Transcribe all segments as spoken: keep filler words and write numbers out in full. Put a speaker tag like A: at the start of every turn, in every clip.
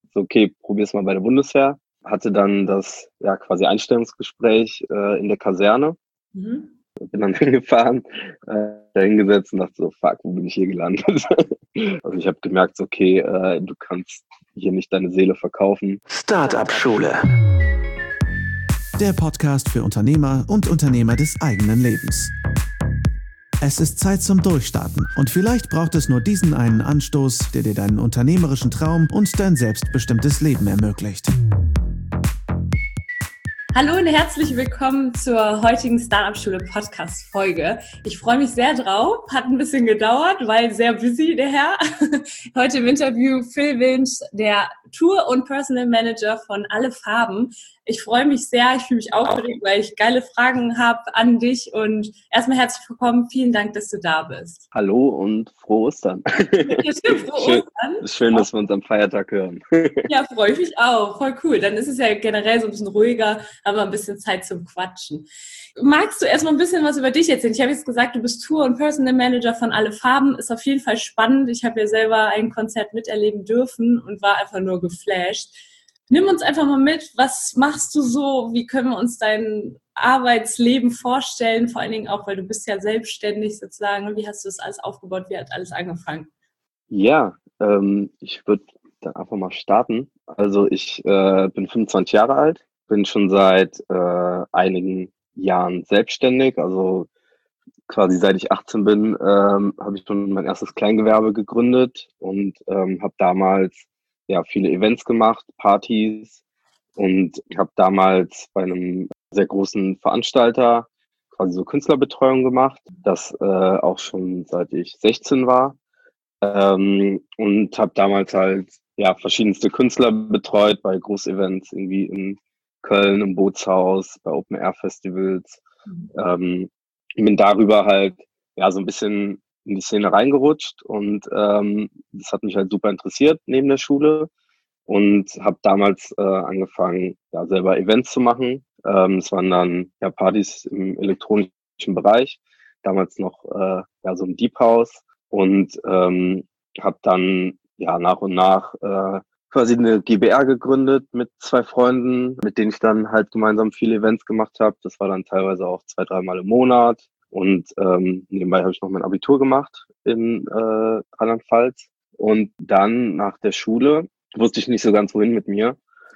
A: so, okay, probier's mal bei der Bundeswehr. Hatte dann das, ja, quasi Einstellungsgespräch äh, in der Kaserne.
B: Mhm.
A: Bin dann hingefahren, äh, da hingesetzt und dachte so, fuck, wo bin ich hier gelandet? Also ich habe gemerkt, so, okay, äh, du kannst hier nicht deine Seele verkaufen.
C: Start-up-Schule. Der Podcast für Unternehmer und Unternehmer des eigenen Lebens. Es ist Zeit zum Durchstarten und vielleicht braucht es nur diesen einen Anstoß, der dir deinen unternehmerischen Traum und dein selbstbestimmtes Leben ermöglicht.
B: Hallo und herzlich willkommen zur heutigen Startup-Schule-Podcast-Folge. Ich freue mich sehr drauf. Hat ein bisschen gedauert, weil sehr busy der Herr. Heute im Interview Phil Winch, der Tour- und Personal Manager von Alle Farben. Ich freue mich sehr, ich fühle mich aufgeregt, weil ich geile Fragen habe an dich. Und erstmal herzlich willkommen, vielen Dank, dass du da bist.
A: Hallo und frohe Ostern.
B: Ja, stimmt, frohe
A: schön,
B: Ostern.
A: schön, dass wir uns am Feiertag hören.
B: Ja, freue ich mich auch. Voll cool. Dann ist es ja generell so ein bisschen ruhiger, aber ein bisschen Zeit zum Quatschen. Magst du erstmal ein bisschen was über dich erzählen? Ich habe jetzt gesagt, du bist Tour- und Personal Manager von Alle Farben. Ist auf jeden Fall spannend. Ich habe ja selber ein Konzert miterleben dürfen und war einfach nur geflasht. Nimm uns einfach mal mit. Was machst du so? Wie können wir uns dein Arbeitsleben vorstellen? Vor allen Dingen auch, weil du bist ja selbstständig sozusagen. Wie hast du das alles aufgebaut? Wie hat alles angefangen?
A: Ja, ähm, ich würde dann einfach mal starten. Also ich äh, bin fünfundzwanzig Jahre alt, bin schon seit äh, einigen Jahren selbstständig. Also quasi seit ich achtzehn bin, ähm, habe ich schon mein erstes Kleingewerbe gegründet und ähm, habe damals ja viele Events gemacht, Partys und habe damals bei einem sehr großen Veranstalter quasi so Künstlerbetreuung gemacht. Das äh, auch schon seit ich sechzehn war. Ähm, und habe damals halt ja verschiedenste Künstler betreut bei Großevents, irgendwie in Köln im Bootshaus, bei Open-Air-Festivals.
B: Mhm.
A: Ähm, bin darüber halt ja so ein bisschen in die Szene reingerutscht und ähm, das hat mich halt super interessiert neben der Schule und habe damals äh, angefangen, ja selber Events zu machen. Ähm, es waren dann ja Partys im elektronischen Bereich, damals noch äh, ja so im Deep House. Und ähm, habe dann ja nach und nach äh, quasi eine GbR gegründet mit zwei Freunden, mit denen ich dann halt gemeinsam viele Events gemacht habe. Das war dann teilweise auch zwei, dreimal im Monat. Und ähm, nebenbei habe ich noch mein Abitur gemacht in äh, Rheinland-Pfalz. Und dann nach der Schule wusste ich nicht so ganz, wohin mit mir.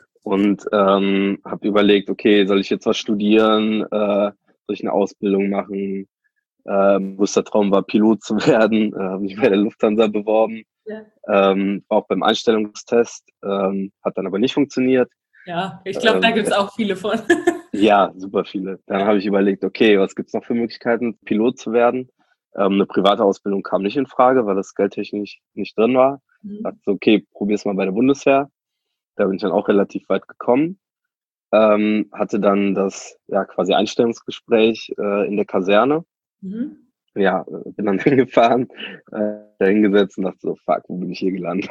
A: Und ähm, habe überlegt, okay, soll ich jetzt was studieren? Äh, soll ich eine Ausbildung machen? Ähm, größter Traum war, Pilot zu werden, äh, habe mich bei der Lufthansa beworben,
B: Ja.
A: ähm, auch beim Einstellungstest, ähm, hat dann aber nicht funktioniert.
B: Ja, ich glaube, da
A: Ähm,
B: gibt es auch viele von.
A: ja, super viele. Dann
B: Ja.
A: habe ich überlegt, okay, was gibt's noch für Möglichkeiten, Pilot zu werden? Ähm, eine private Ausbildung kam nicht in Frage, weil das geldtechnisch nicht drin war.
B: Mhm.
A: Dachte so, okay, probier's mal bei der Bundeswehr. Da bin ich dann auch relativ weit gekommen. Ähm, hatte dann das ja quasi Einstellungsgespräch äh, in der Kaserne.
B: Mhm.
A: Ja, äh, bin dann hingefahren, äh, da hingesetzt und dachte so, fuck, wo bin ich hier gelandet?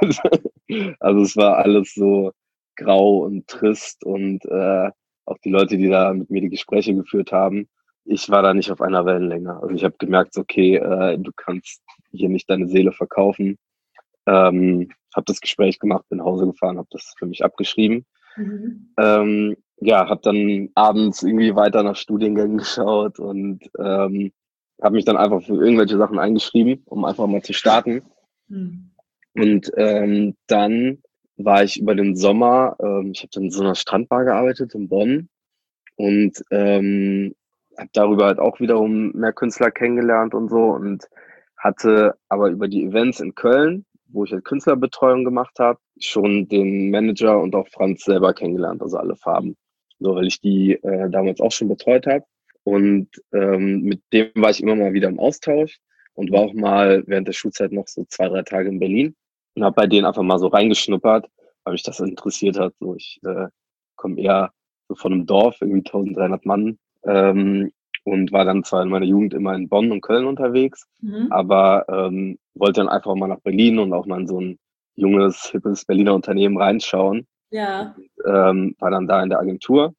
A: Also es war alles so grau und trist und äh, auch die Leute, die da mit mir die Gespräche geführt haben, ich war da nicht auf einer Wellenlänge. Also ich habe gemerkt, so, okay, äh, du kannst hier nicht deine Seele verkaufen. Ähm, habe das Gespräch gemacht, bin nach Hause gefahren, habe das für mich abgeschrieben.
B: Mhm.
A: Ähm, ja, habe dann abends irgendwie weiter nach Studiengängen geschaut und ähm, habe mich dann einfach für irgendwelche Sachen eingeschrieben, um einfach mal zu starten.
B: Mhm.
A: Und ähm, dann war ich über den Sommer, ähm, ich habe dann in so einer Strandbar gearbeitet in Bonn und ähm, habe darüber halt auch wiederum mehr Künstler kennengelernt und so und hatte aber über die Events in Köln, wo ich halt Künstlerbetreuung gemacht habe, schon den Manager und auch Franz selber kennengelernt, also Alle Farben. So, weil ich die äh, damals auch schon betreut habe. Und ähm, mit dem war ich immer mal wieder im Austausch und war auch mal während der Schulzeit noch so zwei, drei Tage in Berlin und habe bei denen einfach mal so reingeschnuppert, weil mich das interessiert hat. So, ich äh, komme eher so von einem Dorf, irgendwie eintausenddreihundert Mann, ähm, und war dann zwar in meiner Jugend immer in Bonn und Köln unterwegs,
B: Mhm.
A: aber ähm, wollte dann einfach mal nach Berlin und auch mal in so ein junges, hippes Berliner Unternehmen reinschauen.
B: Ja.
A: Ähm, war dann da in der Agentur.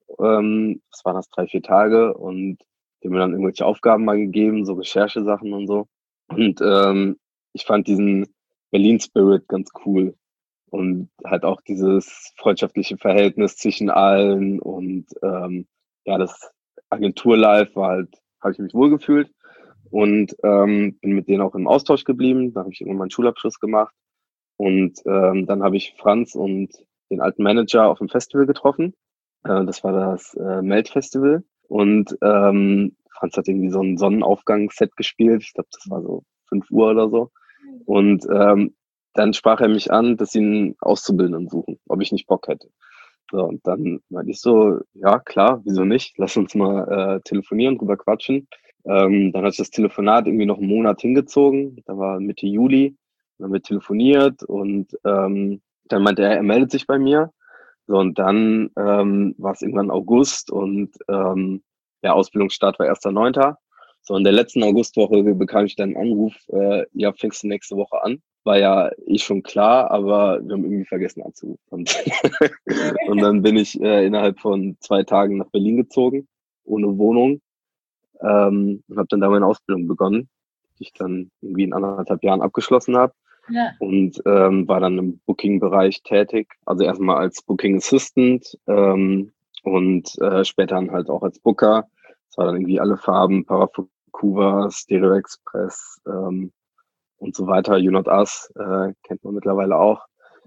A: Ähm, das waren das drei, vier Tage und die haben mir dann irgendwelche Aufgaben mal gegeben, so Recherchesachen und so. Und ähm, ich fand diesen Berlin-Spirit ganz cool. und halt auch dieses freundschaftliche Verhältnis zwischen allen und ähm, ja, das Agentur-Life war halt, habe ich mich wohlgefühlt und ähm, bin mit denen auch im Austausch geblieben. Da habe ich irgendwann meinen Schulabschluss gemacht und ähm, dann habe ich Franz und den alten Manager auf dem Festival getroffen. Äh, das war das äh, Melt-Festival und ähm, Franz hat irgendwie so ein Sonnenaufgangsset gespielt. Ich glaube, das war so fünf Uhr oder so. Und ähm, dann sprach er mich an, dass sie einen Auszubildenden suchen, ob ich nicht Bock hätte. So, und dann meinte ich so, ja klar, wieso nicht? Lass uns mal äh, telefonieren, drüber quatschen. Ähm, dann hat sich das Telefonat irgendwie noch einen Monat hingezogen. Da war Mitte Juli, dann haben wir telefoniert und ähm, dann meinte er, er meldet sich bei mir. So, und dann ähm, war es irgendwann August und ähm, der Ausbildungsstart war erster Neunter So, in der letzten Augustwoche bekam ich dann einen Anruf, äh, ja, fängst du nächste Woche an. War ja eh schon klar, aber wir haben irgendwie vergessen anzurufen. Und, und dann bin ich äh, innerhalb von zwei Tagen nach Berlin gezogen, ohne Wohnung, ähm, und habe dann da meine Ausbildung begonnen, die ich dann irgendwie in anderthalb Jahren abgeschlossen habe.
B: Ja.
A: Und ähm, war dann im Booking-Bereich tätig. Also erstmal als Booking Assistant ähm, und äh, später dann halt auch als Booker. Das war dann irgendwie alle Farben, Parafukuva, Stereo Express ähm, und so weiter. You Not Us äh, kennt man mittlerweile auch.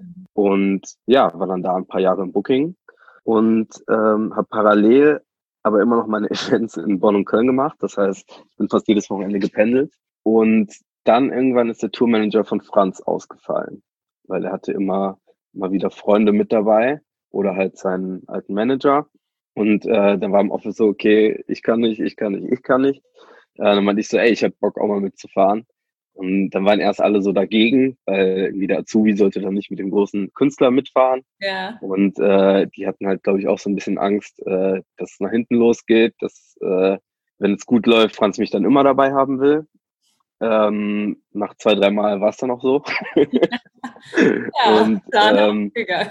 A: Und ja, war dann da ein paar Jahre im Booking und ähm, habe parallel aber immer noch meine Events in Bonn und Köln gemacht. Das heißt, ich bin fast jedes Wochenende gependelt. Und dann irgendwann ist der Tourmanager von Franz ausgefallen, weil er hatte immer mal wieder Freunde mit dabei oder halt seinen alten Manager. Und äh, dann war im Office so, okay, ich kann nicht, ich kann nicht, ich kann nicht. Äh, dann meinte ich so, ey, ich hab Bock auch mal mitzufahren. Und dann waren erst alle so dagegen, weil irgendwie der Azubi sollte dann nicht mit dem großen Künstler mitfahren.
B: Ja.
A: Und äh, die hatten halt, glaube ich, auch so ein bisschen Angst, äh, dass es nach hinten losgeht, dass, äh, wenn es gut läuft, Franz mich dann immer dabei haben will. Ähm, nach zwei, drei Mal war es dann auch so.
B: Ja,
A: und
B: dann
A: ähm,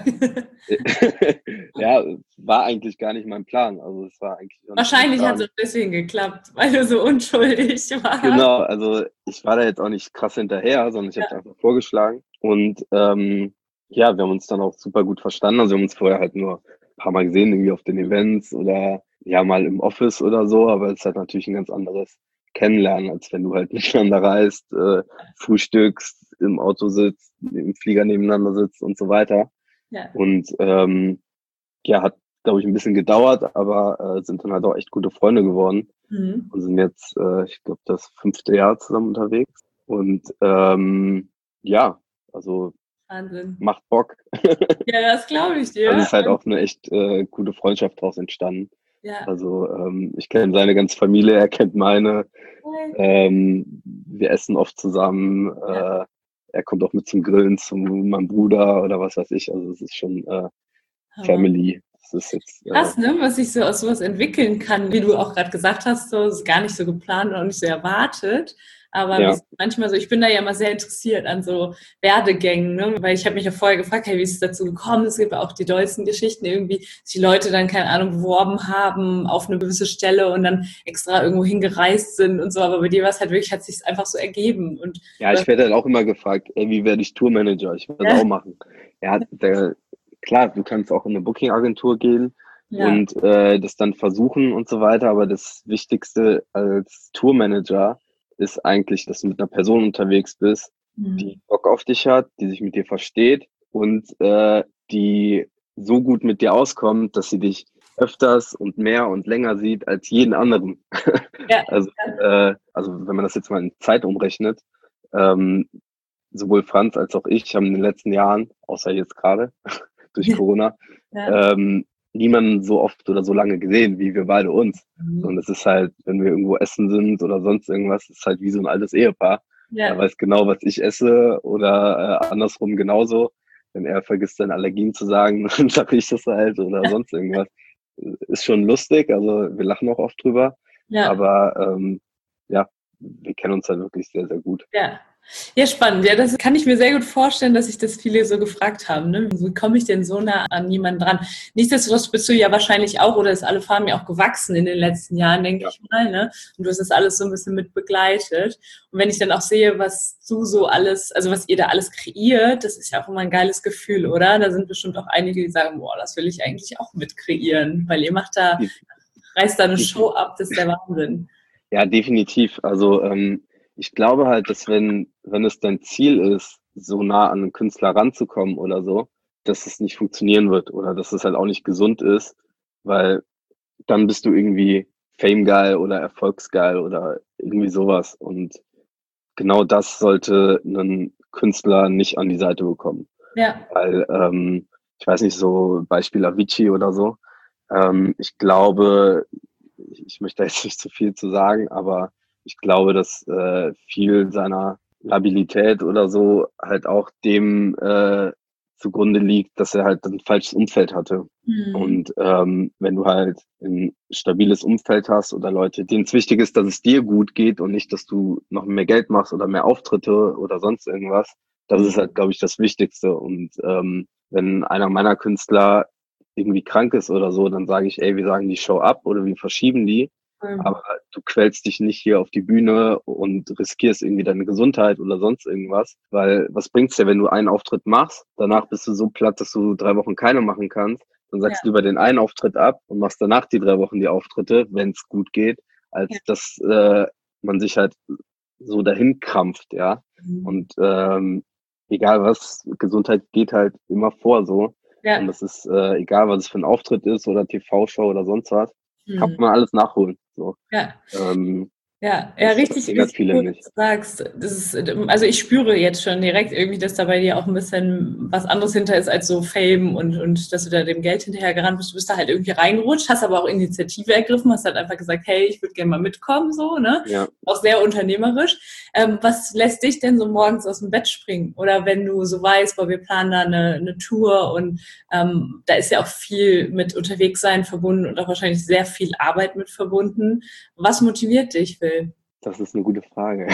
A: ja, war eigentlich gar nicht mein Plan. Also es war eigentlich
B: wahrscheinlich hat es ein bisschen geklappt, weil du so unschuldig warst.
A: Genau, also ich war da jetzt auch nicht krass hinterher, sondern ich habe es
B: Ja.
A: einfach vorgeschlagen. Und ähm, ja, wir haben uns dann auch super gut verstanden. Also wir haben uns vorher halt nur ein paar Mal gesehen, irgendwie auf den Events oder ja mal im Office oder so, aber es ist halt natürlich ein ganz anderes Kennenlernen, als wenn du halt miteinander reist, äh, frühstückst, im Auto sitzt, im Flieger nebeneinander sitzt und so weiter.
B: Ja.
A: Und ähm, ja, hat, glaube ich, ein bisschen gedauert, aber äh, sind dann halt auch echt gute Freunde geworden.
B: Mhm.
A: Und sind jetzt, äh, ich glaube, das fünfte Jahr zusammen unterwegs. Und ähm, ja, also
B: Wahnsinn.
A: macht Bock.
B: Ja, das glaube ich dir.
A: Also es ist halt auch eine echt äh, gute Freundschaft daraus entstanden.
B: Ja.
A: Also ähm, ich kenne seine ganze Familie, er kennt meine. Ähm, wir essen oft zusammen.
B: Ja.
A: Äh, er kommt auch mit zum Grillen zu meinem Bruder oder was weiß ich. Also es ist schon äh, Family. Das ist jetzt, äh,
B: krass, ne? Was sich so aus sowas entwickeln kann, wie du auch gerade gesagt hast, so ist gar nicht so geplant und auch nicht so erwartet. Aber
A: Ja.
B: wie es manchmal so, ich bin da ja immer sehr interessiert an so Werdegängen, ne? Weil ich habe mich ja vorher gefragt, hey, wie ist es dazu gekommen? Es gibt ja auch die dollsten Geschichten irgendwie, dass die Leute dann, keine Ahnung, beworben haben auf eine gewisse Stelle und dann extra irgendwo hingereist sind und so. Aber bei dir war es halt wirklich, hat sich einfach so ergeben. Und
A: Ja, ich werde halt auch immer gefragt, ey, wie werde ich Tourmanager? Ich will das
B: Ja.
A: auch machen. Ja, der, klar, du kannst auch in eine Booking-Agentur gehen
B: Ja.
A: und äh, das dann versuchen und so weiter, aber das Wichtigste als Tourmanager ist eigentlich, dass du mit einer Person unterwegs bist,
B: Mhm.
A: die Bock auf dich hat, die sich mit dir versteht und äh, die so gut mit dir auskommt, dass sie dich öfters und mehr und länger sieht als jeden anderen.
B: Ja.
A: Also, äh, also wenn man das jetzt mal in Zeit umrechnet, ähm, sowohl Franz als auch ich haben in den letzten Jahren, außer jetzt gerade durch Corona,
B: Ja.
A: ähm, niemanden so oft oder so lange gesehen, wie wir beide uns.
B: Mhm.
A: Und es ist halt, wenn wir irgendwo essen sind oder sonst irgendwas, ist halt wie so ein altes Ehepaar.
B: Ja.
A: Er weiß genau, was ich esse oder äh, andersrum genauso. Wenn er vergisst, seine Allergien zu sagen, dann sage ich das halt oder sonst irgendwas. Ist schon lustig, also wir lachen auch oft drüber.
B: Ja.
A: Aber ähm, ja, wir kennen uns halt wirklich sehr, sehr gut.
B: Ja, Ja, spannend. Ja, das kann ich mir sehr gut vorstellen, dass sich das viele so gefragt haben. Ne? Wie komme ich denn so nah an jemanden dran? Nichtsdestotrotz bist du ja wahrscheinlich auch, oder ist alle Farben ja auch gewachsen in den letzten Jahren, denke
A: Ja.
B: ich mal. Ne? Und du hast das alles so ein bisschen mit begleitet. Und wenn ich dann auch sehe, was du so alles, also was ihr da alles kreiert, das ist ja auch immer ein geiles Gefühl, oder? Da sind bestimmt auch einige, die sagen, boah, das will ich eigentlich auch mit kreieren, weil ihr macht da, reißt da eine Show ab, das ist der Wahnsinn.
A: Ja, definitiv. Also ähm, ich glaube halt, dass wenn, wenn es dein Ziel ist, so nah an einen Künstler ranzukommen oder so, dass es nicht funktionieren wird oder dass es halt auch nicht gesund ist, weil dann bist du irgendwie Fame-geil oder erfolgsgeil oder irgendwie sowas. Und genau das sollte ein Künstler nicht an die Seite bekommen.
B: Ja.
A: Weil, ähm, ich weiß nicht, so Beispiel Avicii oder so. Ähm, ich glaube, ich, ich möchte jetzt nicht zu viel zu sagen, aber ich glaube, dass äh, viel seiner Labilität oder so halt auch dem äh, zugrunde liegt, dass er halt ein falsches Umfeld hatte.
B: Mhm.
A: Und ähm, wenn du halt ein stabiles Umfeld hast oder Leute, denen es wichtig ist, dass es dir gut geht und nicht, dass du noch mehr Geld machst oder mehr Auftritte oder sonst irgendwas, das ist halt, glaube ich, das Wichtigste. Und ähm, wenn einer meiner Künstler irgendwie krank ist oder so, dann sage ich, ey, wir sagen die Show ab oder wir verschieben die.
B: Mhm.
A: Aber du quälst dich nicht hier auf die Bühne und riskierst irgendwie deine Gesundheit oder sonst irgendwas. Weil was bringt's dir, wenn du einen Auftritt machst, danach bist du so platt, dass du drei Wochen keine machen kannst. Dann sagst
B: Ja.
A: du lieber den einen Auftritt ab und machst danach die drei Wochen die Auftritte, wenn es gut geht, als
B: Ja.
A: dass äh, man sich halt so dahin krampft, ja.
B: Mhm.
A: Und ähm, egal was, Gesundheit geht halt immer vor so.
B: Ja.
A: Und das ist äh, egal, was es für ein Auftritt ist oder T V-Show oder sonst was, kann
B: Mhm.
A: man alles nachholen. So.
B: Ja.
A: Ähm,
B: Ja, ja,
A: das,
B: richtig,
A: das triggert
B: richtig
A: viele
B: cool,
A: nicht.
B: was du sagst. Das ist, also ich spüre jetzt schon direkt irgendwie, dass da bei dir auch ein bisschen was anderes hinter ist als so Fame und, und dass du da dem Geld hinterher gerannt bist. Du bist da halt irgendwie reingerutscht, hast aber auch Initiative ergriffen, hast halt einfach gesagt, hey, ich würde gerne mal mitkommen, so, ne?
A: Ja.
B: Auch sehr unternehmerisch. Ähm, was lässt dich denn so morgens aus dem Bett springen? Oder wenn du so weißt, boah, wir planen da eine, eine Tour und ähm, da ist ja auch viel mit Unterwegssein verbunden und auch wahrscheinlich sehr viel Arbeit mit verbunden. Was motiviert dich, Phil?
A: Das ist eine gute Frage.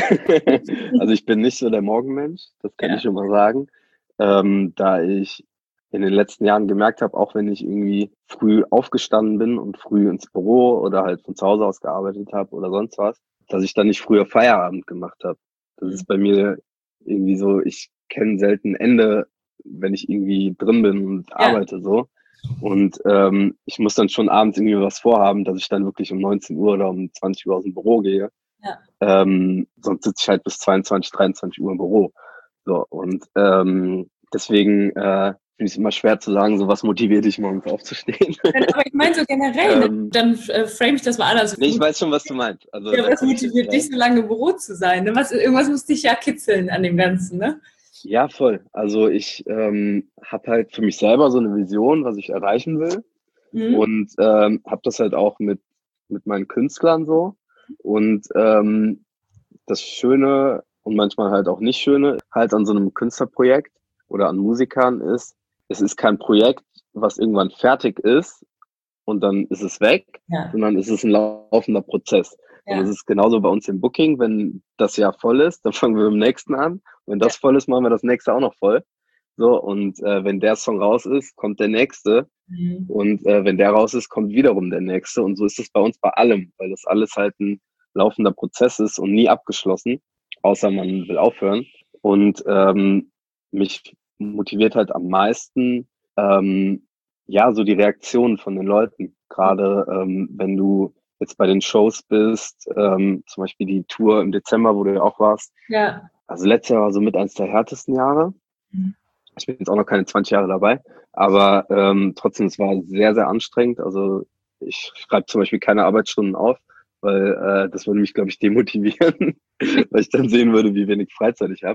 A: Also ich bin nicht so der Morgenmensch, das kann
B: Ja.
A: ich schon mal sagen. Ähm, da ich in den letzten Jahren gemerkt habe, auch wenn ich irgendwie früh aufgestanden bin und früh ins Büro oder halt von zu Hause aus gearbeitet habe oder sonst was, dass ich dann nicht früher Feierabend gemacht habe. Das ist bei mir irgendwie so, ich kenne selten Ende, wenn ich irgendwie drin bin und arbeite so. Und ähm, ich muss dann schon abends irgendwie was vorhaben, dass ich dann wirklich um neunzehn Uhr oder um zwanzig Uhr aus dem Büro gehe.
B: Ja.
A: Ähm, sonst sitze ich halt bis zweiundzwanzig, dreiundzwanzig Uhr im Büro. So, und ähm, deswegen äh, finde ich es immer schwer zu sagen, so was motiviert dich morgens aufzustehen.
B: Aber ich meine so generell,
A: Ähm,
B: ne? Dann äh, frame ich das mal an. Also,
A: Nee, ich weiß schon, was du meinst. Also,
B: ja,
A: da
B: was
A: komm ich
B: motiviert
A: jetzt
B: dich, so lange im Büro zu sein? Ne? Was, irgendwas muss dich ja kitzeln an dem Ganzen, ne?
A: Ja, voll. Also ich ähm, habe halt für mich selber so eine Vision, was ich erreichen will.
B: Mhm.
A: Und ähm, habe das halt auch mit, mit meinen Künstlern so. Und ähm, das Schöne und manchmal halt auch nicht Schöne halt an so einem Künstlerprojekt oder an Musikern ist, es ist kein Projekt, was irgendwann fertig ist und dann ist es weg,
B: Ja.
A: sondern es ist ein laufender Prozess.
B: Ja.
A: Und es ist genauso bei uns im Booking, wenn das Jahr voll ist, dann fangen wir mit dem nächsten an. Wenn das voll ist, machen wir das nächste auch noch voll. So, und äh, wenn der Song raus ist, kommt der nächste.
B: Mhm.
A: Und äh, wenn der raus ist, kommt wiederum der nächste. Und so ist es bei uns bei allem, weil das alles halt ein laufender Prozess ist und nie abgeschlossen, außer man will aufhören. Und ähm, mich motiviert halt am meisten, ähm, ja, so die Reaktionen von den Leuten. Gerade ähm, wenn du jetzt bei den Shows bist, ähm, zum Beispiel die Tour im Dezember, wo du ja auch warst.
B: Ja.
A: Also letztes Jahr war so mit eins der härtesten Jahre.
B: Mhm.
A: Ich bin jetzt auch noch keine zwanzig Jahre dabei, aber ähm, trotzdem, es war sehr, sehr anstrengend. Also ich schreibe zum Beispiel keine Arbeitsstunden auf, weil äh, das würde mich, glaube ich, demotivieren, weil ich dann sehen würde, wie wenig Freizeit ich habe.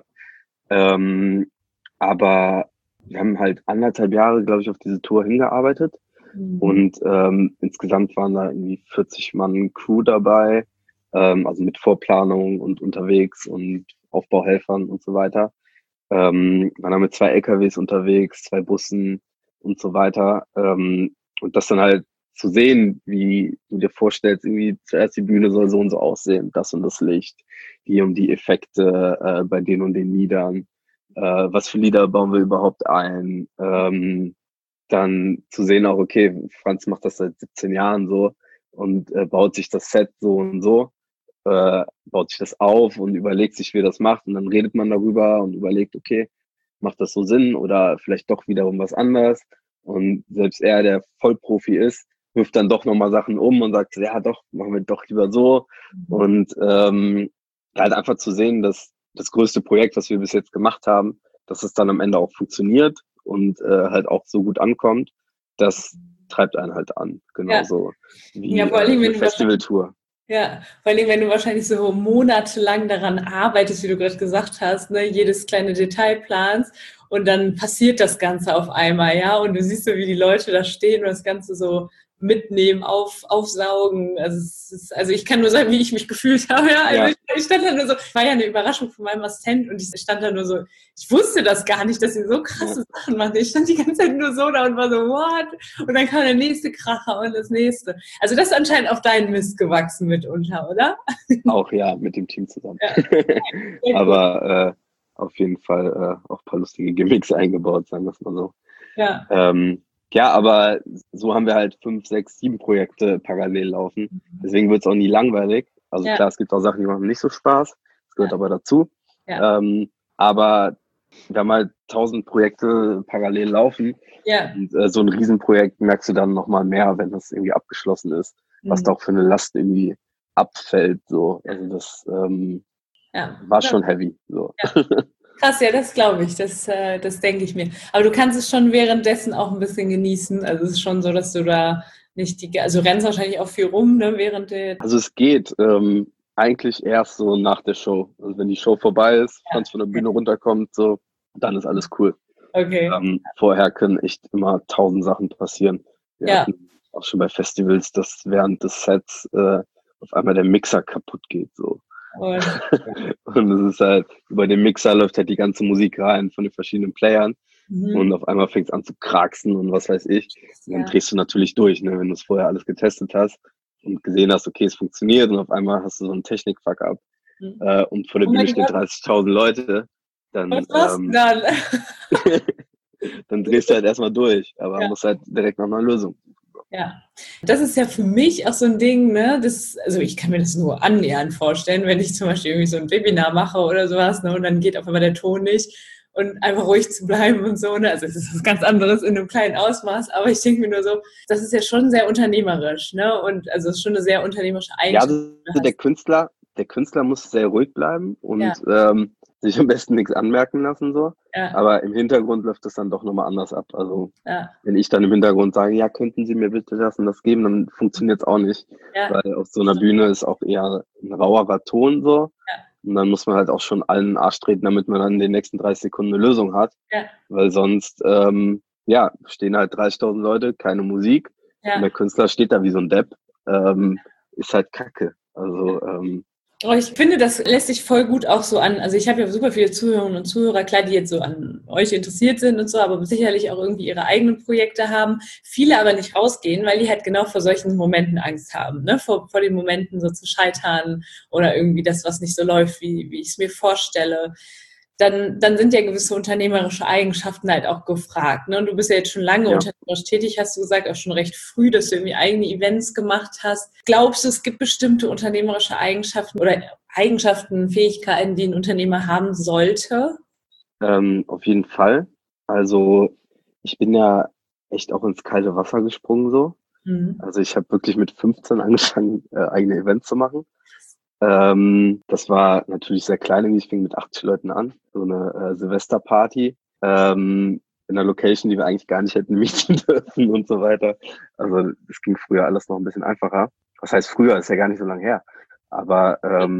A: Ähm, aber wir haben halt anderthalb Jahre, glaube ich, auf diese Tour hingearbeitet.
B: Mhm.
A: Und ähm, insgesamt waren da irgendwie vierzig Mann Crew dabei, ähm, also mit Vorplanung und unterwegs und Aufbauhelfern und so weiter. Ähm, waren da mit zwei L K Ws unterwegs, zwei Bussen und so weiter. Ähm, und das dann halt zu sehen, wie du dir vorstellst, irgendwie zuerst die Bühne soll so und so aussehen, das und das Licht, die und die Effekte äh, bei den und den Liedern, äh, was für Lieder bauen wir überhaupt ein, ähm, dann zu sehen auch, okay, Franz macht das seit siebzehn Jahren so und äh, baut sich das Set so und so, äh, baut sich das auf und überlegt sich, wie er das macht, und dann redet man darüber und überlegt, okay, macht das so Sinn oder vielleicht doch wiederum was anderes, und selbst er, der Vollprofi ist, wirft dann doch nochmal Sachen um und sagt, ja doch, machen wir doch lieber so. Und ähm, halt einfach zu sehen, dass das größte Projekt, was wir bis jetzt gemacht haben, dass es dann am Ende auch funktioniert und äh, halt auch so gut ankommt, das treibt einen halt an. Genauso ja. wie
B: ja, vor allem,
A: äh,
B: wenn
A: eine Festivaltour.
B: Ja, vor allem, wenn du wahrscheinlich so monatelang daran arbeitest, wie du gerade gesagt hast, ne, jedes kleine Detail planst, und dann passiert das Ganze auf einmal, ja, und du siehst so, wie die Leute da stehen und das Ganze so mitnehmen, auf, aufsaugen. Also, es ist, also ich kann nur sagen, wie ich mich gefühlt habe. Ja? Also ja. Ich, ich stand da nur so, war ja eine Überraschung von meinem Assistent, und ich stand da nur so, ich wusste das gar nicht, dass sie so krasse ja. Sachen machen. Ich stand die ganze Zeit nur so da und war so, what? Und dann kam der nächste Kracher und das nächste. Also das ist anscheinend auf deinen Mist gewachsen mitunter, oder?
A: Auch ja, mit dem Team zusammen. Ja. Aber äh, auf jeden Fall äh, auch ein paar lustige Gimmicks eingebaut, sagen wir es mal so.
B: Ja.
A: Ähm, Ja, aber so haben wir halt fünf, sechs, sieben Projekte parallel laufen. Deswegen wird es auch nie langweilig. Also ja. klar, es gibt auch Sachen, die machen nicht so Spaß. Das gehört ja. aber dazu. Ja. Ähm, aber wir haben halt tausend Projekte parallel laufen.
B: Ja.
A: Und äh, so ein Riesenprojekt merkst du dann nochmal mehr, wenn das irgendwie abgeschlossen ist. Mhm. Was da auch für eine Last irgendwie abfällt. So. Also das ähm,
B: ja.
A: war schon heavy. So.
B: Ja. Krass, ja, das glaube ich, das, äh, das denke ich mir. Aber du kannst es schon währenddessen auch ein bisschen genießen. Also es ist schon so, dass du da nicht die, also du rennst wahrscheinlich auch viel rum, ne, während der...
A: Also es geht ähm, eigentlich erst so nach der Show. Also wenn die Show vorbei ist, ja. Franz von der Bühne runterkommt, so, dann ist alles cool.
B: Okay.
A: Ähm, vorher können echt immer tausend Sachen passieren. Wir
B: ja.
A: hatten auch schon bei Festivals, dass während des Sets äh, auf einmal der Mixer kaputt geht, so. Und, und es ist halt, über den Mixer läuft halt die ganze Musik rein von den verschiedenen Playern. Mhm. Und auf einmal fängt es an zu kraxen und was weiß ich. Und dann ja. drehst du natürlich durch, ne, wenn du es vorher alles getestet hast und gesehen hast, okay, es funktioniert, und auf einmal hast du so einen Technik-Fuck-up. Mhm. Äh, und vor der oh Bühne stehen dreißigtausend Leute. Dann,
B: was machst
A: ähm,
B: du dann?
A: dann drehst du halt erstmal durch, aber ja. musst halt direkt nach einer Lösung.
B: Ja, das ist ja für mich auch so ein Ding, ne, das, also ich kann mir das nur annähernd vorstellen, wenn ich zum Beispiel irgendwie so ein Webinar mache oder sowas, ne, und dann geht auf einmal der Ton nicht, und einfach ruhig zu bleiben und so, ne, also es ist was ganz anderes in einem kleinen Ausmaß, aber ich denke mir nur so, das ist ja schon sehr unternehmerisch, ne, und also es ist schon eine sehr unternehmerische Eigenschaft.
A: Ja, also der Künstler, der Künstler muss sehr ruhig bleiben und ja. ähm, sich am besten nichts anmerken lassen, so. Ja. Aber im Hintergrund läuft das dann doch nochmal anders ab. Also
B: ja.
A: wenn ich dann im Hintergrund sage, ja, könnten Sie mir bitte das und das geben, dann funktioniert es auch nicht. Ja. Weil auf so einer Bühne ist auch eher ein rauerer Ton so.
B: Ja.
A: Und dann muss man halt auch schon allen den Arsch treten, damit man dann in den nächsten dreißig Sekunden eine Lösung hat.
B: Ja.
A: Weil sonst, ähm, ja, stehen halt dreißigtausend Leute, keine Musik.
B: Ja.
A: Und der Künstler steht da wie so ein Depp. Ähm, ist halt Kacke. Also, ähm,
B: Oh, ich finde, das lässt sich voll gut auch so an, also ich habe ja super viele Zuhörerinnen und Zuhörer, klar, die jetzt so an euch interessiert sind und so, aber sicherlich auch irgendwie ihre eigenen Projekte haben, viele aber nicht rausgehen, weil die halt genau vor solchen Momenten Angst haben, ne, vor, vor den Momenten so zu scheitern oder irgendwie das, was nicht so läuft, wie, wie ich es mir vorstelle. Dann, dann sind ja gewisse unternehmerische Eigenschaften halt auch gefragt. Ne? Und du bist ja jetzt schon lange ja. unternehmerisch tätig, hast du gesagt, auch schon recht früh, dass du irgendwie eigene Events gemacht hast. Glaubst du, es gibt bestimmte unternehmerische Eigenschaften oder Eigenschaften, Fähigkeiten, die ein Unternehmer haben sollte?
A: Ähm, auf jeden Fall. Also ich bin ja echt auch ins kalte Wasser gesprungen so. Mhm. Also ich habe wirklich mit fünfzehn angefangen, äh, eigene Events zu machen. Ähm, das war natürlich sehr klein, ich fing mit achtzig Leuten an, so eine äh, Silvesterparty ähm, in einer Location, die wir eigentlich gar nicht hätten mieten dürfen und so weiter. Also es ging früher alles noch ein bisschen einfacher. Was heißt früher, ist ja gar nicht so lange her. Aber ähm,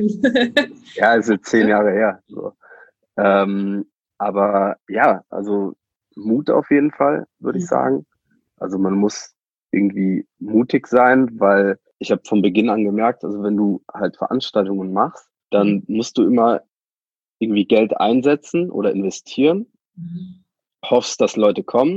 A: ja, es ist zehn Jahre her. So. Ähm, aber ja, also Mut auf jeden Fall, würde ich sagen. Also man muss irgendwie mutig sein, weil ich habe von Beginn an gemerkt, also wenn du halt Veranstaltungen machst, dann musst du immer irgendwie Geld einsetzen oder investieren, mhm. hoffst, dass Leute kommen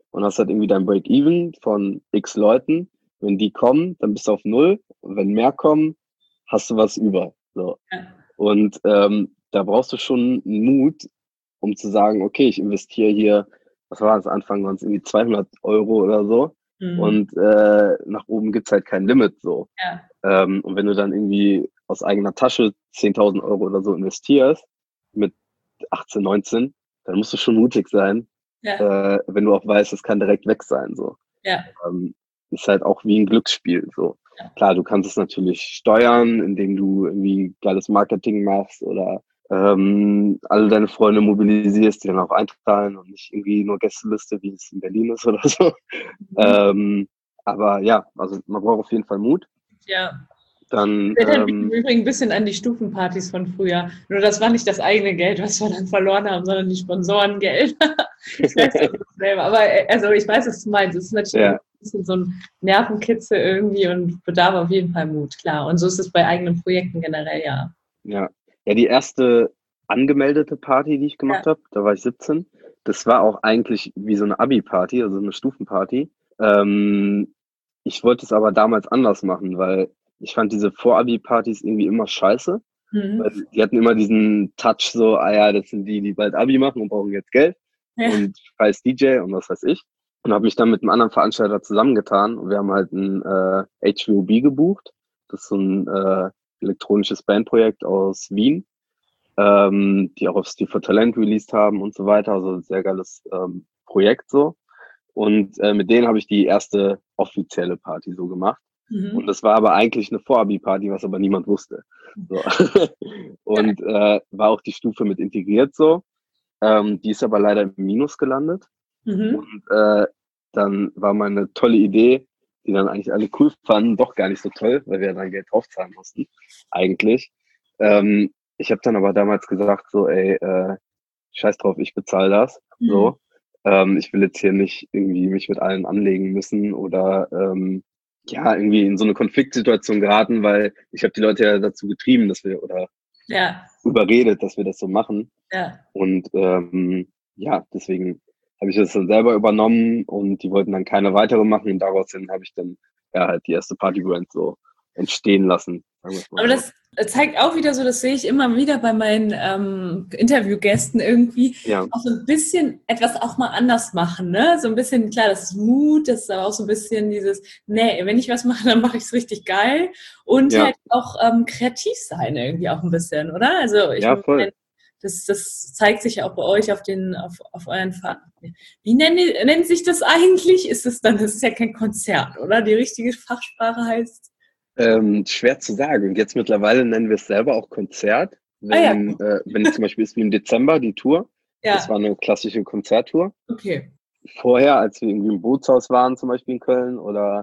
A: und hast halt irgendwie dein Break-Even von x Leuten. Wenn die kommen, dann bist du auf null. Und wenn mehr kommen, hast du was über. So.
B: Ja.
A: Und ähm, da brauchst du schon Mut, um zu sagen, okay, ich investiere hier, was war das, Anfang waren es irgendwie zweihundert Euro oder so. Mhm. Und äh, nach oben gibt's halt kein Limit so.
B: Ja.
A: Ähm, und wenn du dann irgendwie aus eigener Tasche zehntausend Euro oder so investierst, mit achtzehn, neunzehn, dann musst du schon mutig sein, ja. äh, wenn du auch weißt, es kann direkt weg sein. So.
B: Ja.
A: Ähm, ist halt auch wie ein Glücksspiel. So.
B: Ja.
A: Klar, du kannst es natürlich steuern, indem du irgendwie geiles Marketing machst oder ähm, alle deine Freunde mobilisierst, die dann auch einzahlen und nicht irgendwie nur Gästeliste, wie es in Berlin ist oder so. Mhm. Ähm, aber ja, also man braucht auf jeden Fall Mut.
B: Ja.
A: Dann,
B: das erinnert
A: ähm,
B: mich im Übrigen ein bisschen an die Stufenpartys von früher. Nur das war nicht das eigene Geld, was wir dann verloren haben, sondern die Sponsorengeld. Ich weiß das selber. Aber also ich weiß, was du meinst. Es ist natürlich ja. ein bisschen so ein Nervenkitzel irgendwie und bedarf auf jeden Fall Mut, klar. Und so ist es bei eigenen Projekten generell, ja.
A: Ja, ja, die erste angemeldete Party, die ich gemacht ja. habe, da war ich siebzehn. Das war auch eigentlich wie so eine Abi-Party, also eine Stufenparty. Ähm, ich wollte es aber damals anders machen, weil ich fand diese Vor-Abi-Partys irgendwie immer scheiße. Mhm. Weil die hatten immer diesen Touch so, ah ja, das sind die, die bald Abi machen und brauchen jetzt Geld. Ja. Und scheiß D J und was weiß ich. Und habe mich dann mit einem anderen Veranstalter zusammengetan und wir haben halt ein äh, H V O B gebucht. Das ist so ein äh, elektronisches Bandprojekt aus Wien, ähm, die auch auf Steve for Talent released haben und so weiter. Also ein sehr geiles ähm, Projekt so. Und äh, mit denen habe ich die erste offizielle Party so gemacht. Mhm. Und das war aber eigentlich eine Vor-Abi-Party, was aber niemand wusste. So. Und äh, war auch die Stufe mit integriert so. Ähm, die ist aber leider im Minus gelandet. Mhm. Und äh, dann war mal eine tolle Idee, die dann eigentlich alle cool fanden, doch gar nicht so toll, weil wir dann Geld draufzahlen mussten, eigentlich. Ähm, ich habe dann aber damals gesagt, so, ey, äh, scheiß drauf, ich bezahle das. Mhm. So. Ähm, ich will jetzt hier nicht irgendwie mich mit allen anlegen müssen oder ähm, ja, irgendwie in so eine Konfliktsituation geraten, weil ich habe die Leute ja dazu getrieben, dass wir, oder
B: ja.
A: überredet, dass wir das so machen.
B: Ja.
A: Und ähm, ja, deswegen habe ich das dann selber übernommen und die wollten dann keine weitere machen und daraus habe ich dann ja halt die erste Partybrand so entstehen lassen.
B: Aber das zeigt auch wieder so, das sehe ich immer wieder bei meinen ähm, Interviewgästen irgendwie, ja. auch so ein bisschen etwas auch mal anders machen, ne? So ein bisschen, klar, das ist Mut, das ist aber auch so ein bisschen dieses, nee, wenn ich was mache, dann mache ich es richtig geil und ja. halt auch ähm, kreativ sein irgendwie auch ein bisschen, oder? Also ich
A: ja, voll.
B: Mein, das, das zeigt sich ja auch bei euch auf den, auf, auf euren Fahrten. Wie nennt, nennt sich das eigentlich? Ist es dann, das ist ja kein Konzert, oder? Die richtige Fachsprache heißt?
A: Ähm, schwer zu sagen. Jetzt mittlerweile nennen wir es selber auch Konzert. Wenn, ah, ja. äh, wenn zum Beispiel ist wie im Dezember die Tour. Ja. Das war eine klassische Konzerttour.
B: Okay.
A: Vorher, als wir irgendwie im Bootshaus waren, zum Beispiel in Köln oder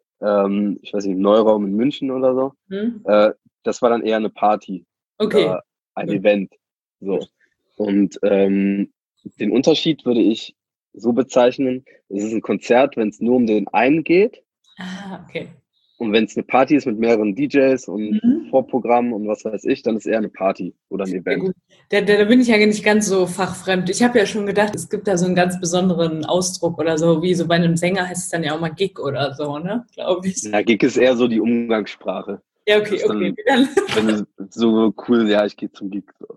A: ähm, ich weiß nicht, im Neuraum in München oder so, hm. äh, das war dann eher eine Party.
B: Okay.
A: Oder ein okay. Event. So. Und ähm, den Unterschied würde ich so bezeichnen, es ist ein Konzert, wenn es nur um den einen geht.
B: Ah, okay.
A: Und wenn es eine Party ist mit mehreren D Js und mhm. Vorprogramm und was weiß ich, dann ist eher eine Party oder ein Event.
B: Ja, da, da, da bin ich ja nicht ganz so fachfremd. Ich habe ja schon gedacht, es gibt da so einen ganz besonderen Ausdruck oder so, wie so bei einem Sänger heißt es dann ja auch mal Gig oder so, ne? Glaube ich.
A: Ja, Gig ist eher so die Umgangssprache.
B: Ja, okay, okay.
A: Dann, wenn so cool, ja, ich gehe zum Gig. So.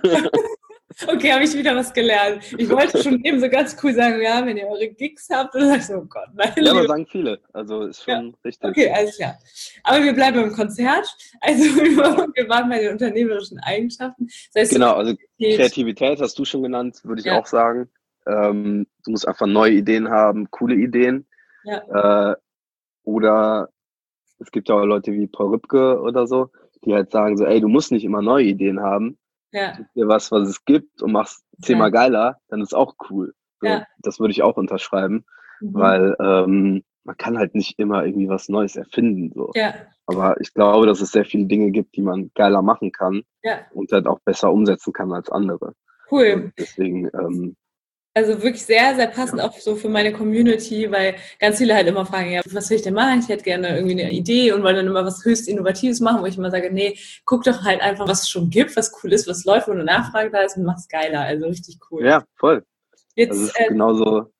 B: Okay, habe ich wieder was gelernt. Ich wollte schon eben so ganz cool sagen, ja, wenn ihr eure Gigs habt, dann sag ich so, oh Gott, nein.
A: Ja, aber sagen viele. Also ist schon ja. richtig.
B: Okay, alles klar. Aber wir bleiben beim Konzert. Also wir waren bei den unternehmerischen Eigenschaften. Das heißt,
A: genau, also Kreativität hast du schon genannt, würde ich ja. auch sagen. Ähm, du musst einfach neue Ideen haben, coole Ideen.
B: Ja.
A: Äh, oder es gibt ja auch Leute wie Paul Rübke oder so, die halt sagen so, ey, du musst nicht immer neue Ideen haben.
B: Ja.
A: Gib dir was, was es gibt und machst zehnmal ja. geiler, dann ist auch cool. So,
B: ja.
A: Das würde ich auch unterschreiben, mhm. weil ähm, man kann halt nicht immer irgendwie was Neues erfinden. So.
B: Ja.
A: Aber ich glaube, dass es sehr viele Dinge gibt, die man geiler machen kann
B: ja.
A: und halt auch besser umsetzen kann als andere.
B: Cool.
A: Und deswegen ähm,
B: Also wirklich sehr, sehr passend
A: ja.
B: auch so für meine Community, weil ganz viele halt immer fragen, ja, was will ich denn machen? Ich hätte gerne irgendwie eine Idee und wollen dann immer was höchst Innovatives machen, wo ich immer sage, nee, guck doch halt einfach, was es schon gibt, was cool ist, was läuft, wo eine Nachfrage da ist und mach's geiler. Also richtig cool.
A: Ja, voll.
B: Jetzt,
A: das ist
B: äh,
A: genauso,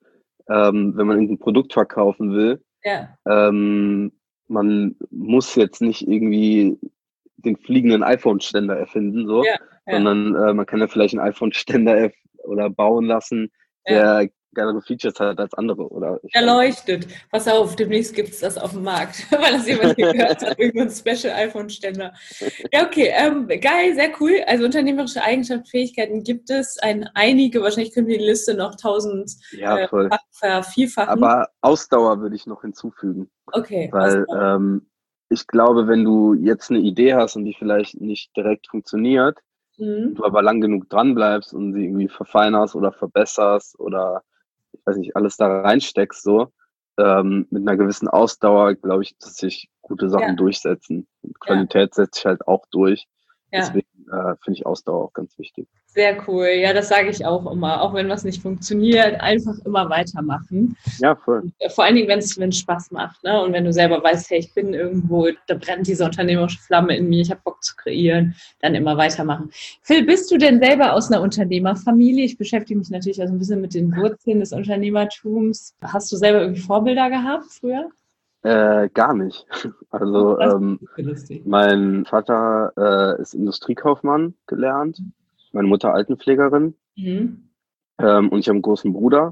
A: ähm, wenn man irgendein Produkt verkaufen will,
B: Ja.
A: ähm, man muss jetzt nicht irgendwie den fliegenden iPhone-Ständer erfinden, so,
B: Ja, ja.
A: sondern äh, man kann ja vielleicht einen iPhone-Ständer erf- oder bauen lassen,
B: Ja.
A: der geilere Features hat als andere. Oder ich
B: Erleuchtet. Pass auf, demnächst gibt es das auf dem Markt, weil das jemand gehört hat, irgendein Special-iPhone-Ständer. Ja, okay, ähm, geil, sehr cool. Also unternehmerische Eigenschaften, Fähigkeiten gibt es ein, einige, wahrscheinlich können wir die Liste noch tausend
A: ja,
B: äh,
A: voll.
B: vervielfachen.
A: Aber Ausdauer würde ich noch hinzufügen.
B: Okay.
A: Weil ähm, ich glaube, wenn du jetzt eine Idee hast und die vielleicht nicht direkt funktioniert,
B: Mhm.
A: du aber lang genug dran bleibst und sie irgendwie verfeinerst oder verbesserst oder ich weiß nicht, alles da reinsteckst, so ähm, mit einer gewissen Ausdauer, glaube ich, dass sich gute Sachen
B: Ja.
A: durchsetzen. Und
B: Ja.
A: Qualität setzt sich halt auch durch.
B: Ja.
A: Deswegen äh, finde ich Ausdauer auch ganz wichtig.
B: Sehr cool. Ja, das sage ich auch immer. Auch wenn was nicht funktioniert, einfach immer weitermachen.
A: Ja, voll.
B: Und vor allen Dingen, wenn es Spaß macht, ne? Und wenn du selber weißt, hey, ich bin irgendwo, da brennt diese unternehmerische Flamme in mir, ich habe Bock zu kreieren, dann immer weitermachen. Phil, bist du denn selber aus einer Unternehmerfamilie? Ich beschäftige mich natürlich auch so ein bisschen mit den Wurzeln des Unternehmertums. Hast du selber irgendwie Vorbilder gehabt früher?
A: Äh, gar nicht. Also
B: Das
A: ähm,
B: ist lustig.
A: mein Vater äh, ist Industriekaufmann gelernt, meine Mutter Altenpflegerin
B: Mhm.
A: ähm, und ich habe einen großen Bruder,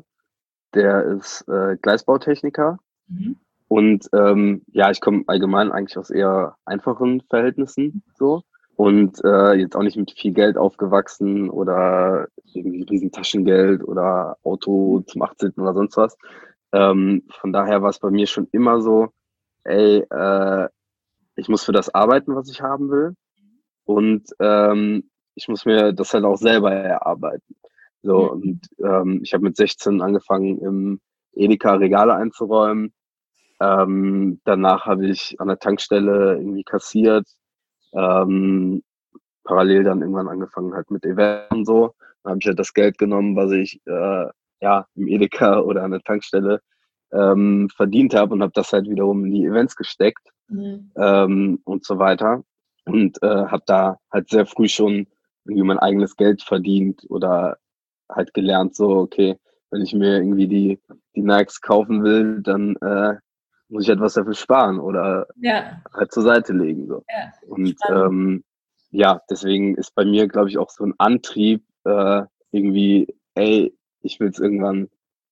A: der ist äh, Gleisbautechniker.
B: Mhm.
A: Und ähm, ja, ich komme allgemein eigentlich aus eher einfachen Verhältnissen so und äh, jetzt auch nicht mit viel Geld aufgewachsen oder irgendwie riesen Taschengeld oder Auto zum achtzehnten oder sonst was. Ähm, von daher war es bei mir schon immer so, ey, äh, ich muss für das arbeiten, was ich haben will und ähm, ich muss mir das halt auch selber erarbeiten. So, und ähm, ich habe mit sechzehn angefangen, im Edeka Regale einzuräumen. Ähm, danach habe ich an der Tankstelle irgendwie kassiert. Ähm, parallel dann irgendwann angefangen halt mit Events und so. Dann habe ich halt das Geld genommen, was ich äh, ja im Edeka oder an der Tankstelle ähm, verdient habe und habe das halt wiederum in die Events gesteckt
B: Mhm.
A: ähm, und so weiter. Und äh, habe da halt sehr früh schon irgendwie mein eigenes Geld verdient oder halt gelernt, so, okay, wenn ich mir irgendwie die, die Nikes kaufen will, dann äh, muss ich etwas dafür sparen oder
B: Ja,
A: halt zur Seite legen. So.
B: ja.
A: Und
B: Spannend.
A: ähm, ja, deswegen ist bei mir, glaube ich, auch so ein Antrieb äh, irgendwie, ey, ich will es irgendwann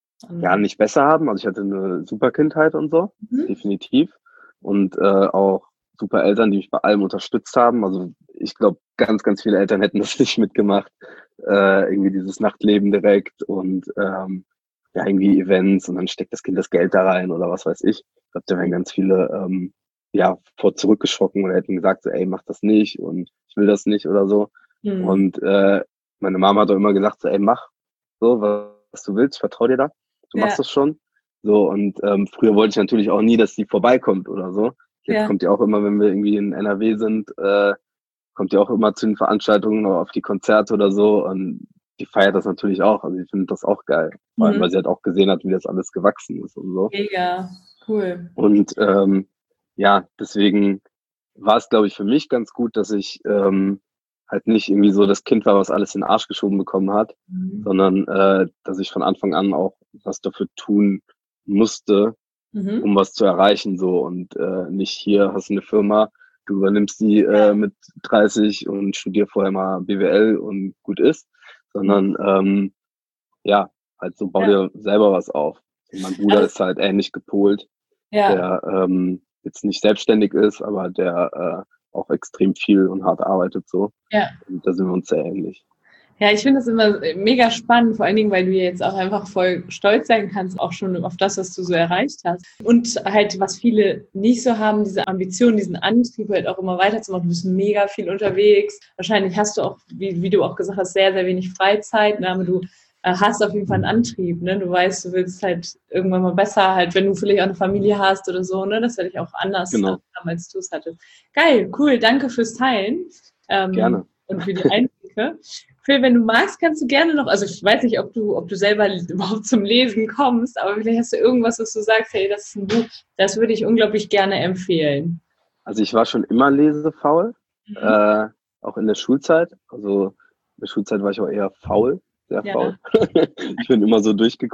A: ja nicht besser haben. Also ich hatte eine super Kindheit und so,
B: Mhm.
A: definitiv. Und äh, auch super Eltern, die mich bei allem unterstützt haben. Also ich glaube, ganz, ganz viele Eltern hätten das nicht mitgemacht. Äh, irgendwie dieses Nachtleben direkt und ähm, ja, irgendwie Events und dann steckt das Kind das Geld da rein oder was weiß ich. Ich glaube, da wären ganz viele ähm, ja vor zurückgeschrocken oder hätten gesagt, so, ey, mach das nicht und ich will das nicht oder so.
B: Mhm.
A: Und äh, meine Mama hat auch immer gesagt, so, ey, mach so, was du willst, ich vertrau dir da, du
B: Ja.
A: machst das schon. So, und ähm, früher wollte ich natürlich auch nie, dass die vorbeikommt oder so. Jetzt
B: Ja.
A: kommt die auch immer, wenn wir irgendwie in N R W sind, äh, kommt die auch immer zu den Veranstaltungen oder auf die Konzerte oder so und die feiert das natürlich auch. Also die findet das auch geil. Vor allem,
B: Mhm.
A: weil sie halt auch gesehen hat, wie das alles gewachsen ist und so.
B: Mega cool.
A: Und ähm, ja, deswegen war es, glaube ich, für mich ganz gut, dass ich ähm, halt nicht irgendwie so das Kind war, was alles in den Arsch geschoben bekommen hat,
B: Mhm.
A: sondern äh, dass ich von Anfang an auch was dafür tun musste,
B: Mhm.
A: um was zu erreichen. So und äh, nicht hier hast du eine Firma, du übernimmst die äh, mit dreißig und studier vorher mal B W L und gut ist, sondern ähm, ja, halt so bau
B: Ja.
A: dir selber was auf. Und mein Bruder
B: Also,
A: ist halt ähnlich gepolt,
B: ja.
A: der ähm, jetzt nicht selbstständig ist, aber der äh, auch extrem viel und hart arbeitet so.
B: Ja.
A: Und da sind wir uns sehr ähnlich.
B: Ja, ich finde das immer mega spannend, vor allen Dingen, weil du jetzt auch einfach voll stolz sein kannst, auch schon auf das, was du so erreicht hast. Und halt, was viele nicht so haben, diese Ambition, diesen Antrieb halt auch immer weiterzumachen. Du bist mega viel unterwegs. Wahrscheinlich hast du auch, wie, wie du auch gesagt hast, sehr, sehr wenig Freizeit, ne? Aber du äh, hast auf jeden Fall einen Antrieb, ne? Du weißt, du willst halt irgendwann mal besser, halt, wenn du vielleicht auch eine Familie hast oder so, ne? Das werde ich auch anders
A: Genau.
B: haben, als du es hattest. Geil, cool, danke fürs Teilen. Ähm,
A: Gerne.
B: Und für die Einblicke. Phil, wenn du magst, kannst du gerne noch, also ich weiß nicht, ob du, ob du selber überhaupt zum Lesen kommst, aber vielleicht hast du irgendwas, was du sagst, hey, das ist ein Buch, das würde ich unglaublich gerne empfehlen.
A: Also ich war schon immer lesefaul,
B: Mhm.
A: äh, auch in der Schulzeit. Also in der Schulzeit war ich auch eher faul, sehr
B: Ja.
A: faul. Ich bin immer so durchgekommen.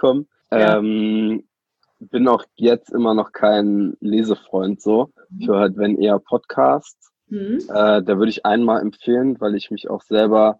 B: Ja.
A: Ähm, bin auch jetzt immer noch kein Lesefreund so. Ich höre halt, wenn eher Podcasts.
B: Mhm.
A: Äh, da würde ich einmal empfehlen, weil ich mich auch selber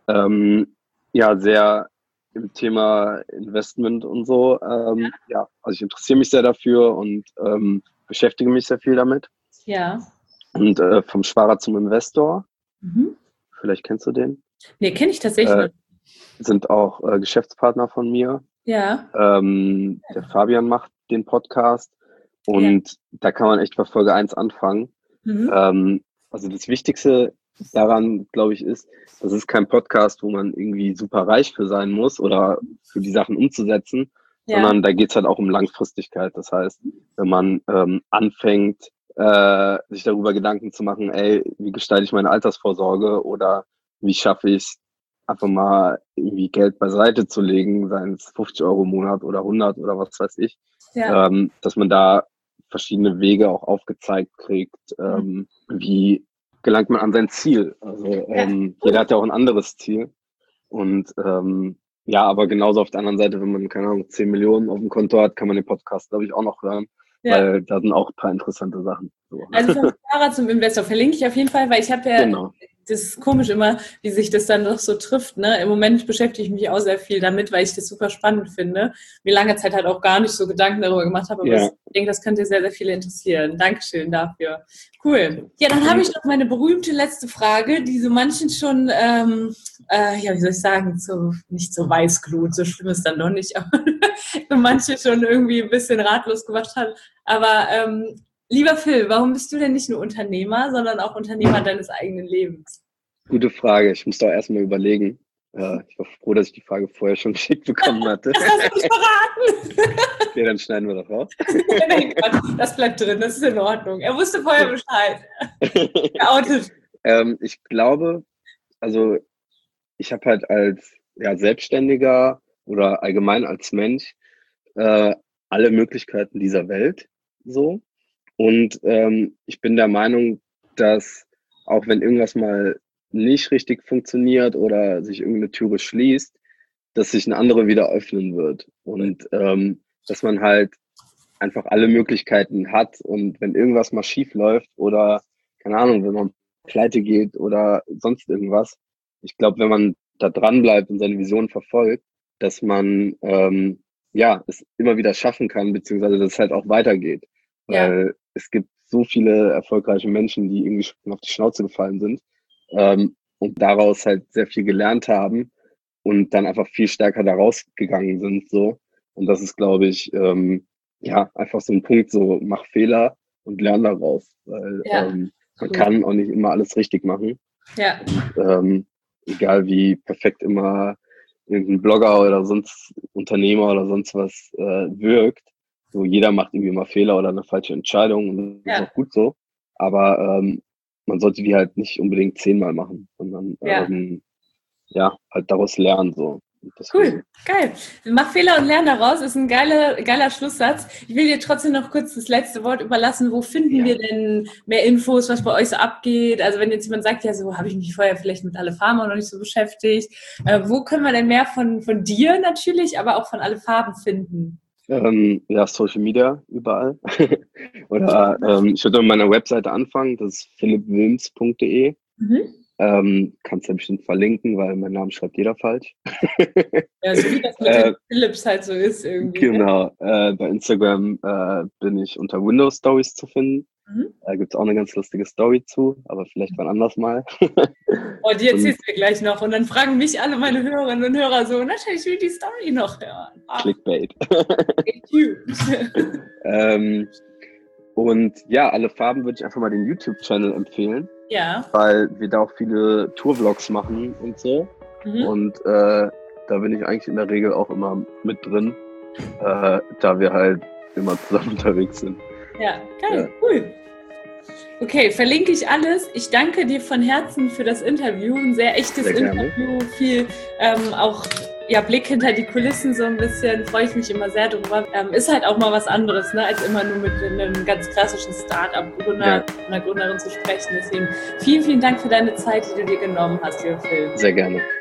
A: ähm, ja sehr im Thema Investment und so, ähm, ja, also ich interessiere mich sehr dafür und ähm, beschäftige mich sehr viel damit.
B: Ja.
A: Und äh, vom Sparer zum Investor,
B: Mhm.
A: vielleicht kennst du den,
B: Nee, kenne ich tatsächlich
A: äh,
B: nicht.
A: sind auch äh, Geschäftspartner von mir.
B: Ja.
A: Ähm, der Fabian macht den Podcast und da kann man echt bei Folge eins anfangen.
B: Mhm.
A: Ähm, also das Wichtigste daran, glaube ich, ist, das ist kein Podcast, wo man irgendwie super reich für sein muss oder für die Sachen umzusetzen,
B: Ja.
A: sondern da geht's halt auch um Langfristigkeit. Das heißt, wenn man ähm, anfängt, äh, sich darüber Gedanken zu machen, ey, wie gestalte ich meine Altersvorsorge oder wie schaffe ich es, einfach mal irgendwie Geld beiseite zu legen, seien es fünfzig Euro im Monat oder hundert oder was weiß ich,
B: Ja.
A: ähm, dass man da verschiedene Wege auch aufgezeigt kriegt, ähm, wie gelangt man an sein Ziel. Also ähm, jeder hat ja auch ein anderes Ziel. Und ähm, ja, aber genauso auf der anderen Seite, wenn man, keine Ahnung, zehn Millionen auf dem Konto hat, kann man den Podcast, glaube ich, auch noch hören,
B: Ja.
A: weil da sind auch ein paar interessante Sachen. So.
B: Also vom Sparer zum Investor verlinke ich auf jeden Fall, weil ich habe ja,
A: Genau.
B: das ist komisch immer, wie sich das dann doch so trifft. Ne? Im Moment beschäftige ich mich auch sehr viel damit, weil ich das super spannend finde. Mir lange Zeit halt auch gar nicht so Gedanken darüber gemacht habe, aber
A: Ja.
B: ich denke, das könnte sehr, sehr viele interessieren. Dankeschön dafür. Cool. Ja, dann habe ich noch meine berühmte letzte Frage, die so manchen schon, ähm, äh, ja, wie soll ich sagen, so, nicht so Weißglut, so schlimm ist dann doch nicht, aber so manche schon irgendwie ein bisschen ratlos gemacht hat. Aber ähm, lieber Phil, warum bist du denn nicht nur Unternehmer, sondern auch Unternehmer deines eigenen Lebens?
A: Gute Frage. Ich muss da erstmal überlegen. Äh, ich war froh, dass ich die Frage vorher schon geschickt bekommen hatte.
B: Das hast du nicht verraten!
A: Okay, dann schneiden wir das raus.
B: Nein, Gott, das bleibt drin, das ist in Ordnung. Er wusste vorher Bescheid. Geoutet.
A: ähm, ich glaube, also ich habe halt als ja, Selbstständiger oder allgemein als Mensch äh, alle Möglichkeiten dieser Welt so. Und ähm, ich bin der Meinung, dass auch wenn irgendwas mal nicht richtig funktioniert oder sich irgendeine Türe schließt, dass sich eine andere wieder öffnen wird. Und ähm, dass man halt einfach alle Möglichkeiten hat. Und wenn irgendwas mal schief läuft oder, keine Ahnung, wenn man pleite geht oder sonst irgendwas, ich glaube, wenn man da dran bleibt und seine Vision verfolgt, dass man ähm, ja es immer wieder schaffen kann, beziehungsweise dass es halt auch weitergeht. Weil ja. Es gibt so viele erfolgreiche Menschen, die irgendwie schon auf die Schnauze gefallen sind ähm, und daraus halt sehr viel gelernt haben und dann einfach viel stärker da rausgegangen sind. So. Und das ist, glaube ich, ähm, ja, einfach so ein Punkt, so mach Fehler und lern daraus. Weil ja. ähm, man cool. kann auch nicht immer alles richtig machen.
B: Ja.
A: Und, ähm, egal wie perfekt immer irgendein Blogger oder sonst Unternehmer oder sonst was äh, wirkt. So, jeder macht irgendwie mal Fehler oder eine falsche Entscheidung und das ja. ist auch gut so. Aber ähm, man sollte die halt nicht unbedingt zehnmal machen, sondern ja, ähm, ja halt daraus lernen. So.
B: Cool, geil. Mach Fehler und lern daraus, ist ein geiler, geiler Schlusssatz. Ich will dir trotzdem noch kurz das letzte Wort überlassen. Wo finden ja. wir denn mehr Infos, was bei euch so abgeht? Also wenn jetzt jemand sagt, ja, so habe ich mich vorher vielleicht mit Alle Farben noch nicht so beschäftigt. Äh, wo können wir denn mehr von, von dir natürlich, aber auch von Alle Farben finden?
A: Ähm, ja, Social Media, überall. Oder ähm, ich würde mit meiner Webseite anfangen, das ist philipp wilms punkt de. Mhm. Ähm, kannst du ja bestimmt verlinken, weil mein Name schreibt jeder falsch.
B: Ja, so wie das mit äh, den Philips halt so ist irgendwie.
A: Genau. Äh, bei Instagram äh, bin ich unter Windows Stories zu finden. Mhm. Da gibt es auch eine ganz lustige Story zu, aber vielleicht wann anders mal.
B: Oh, die erzählst du mir gleich noch. Und dann fragen mich alle meine Hörerinnen und Hörer so, natürlich will ich die Story noch hören.
A: Ah. Clickbait. ähm, und ja, Alle Farben würde ich einfach mal den YouTube-Channel empfehlen.
B: Ja.
A: Weil wir da auch viele Tourvlogs machen und so. Mhm. Und äh, da bin ich eigentlich in der Regel auch immer mit drin, äh, da wir halt immer zusammen unterwegs sind.
B: Ja, geil, ja. Cool. Okay, verlinke ich alles. Ich danke dir von Herzen für das Interview. Ein sehr echtes sehr Interview. Viel ähm, auch ja, Blick hinter die Kulissen so ein bisschen. Freue ich mich immer sehr drüber. Ähm, ist halt auch mal was anderes, ne, als immer nur mit einem ganz klassischen Start-up-Gründer, ja. einer Gründerin zu sprechen. Deswegen vielen, vielen Dank für deine Zeit, die du dir genommen hast, lieber Phil.
A: Sehr gerne.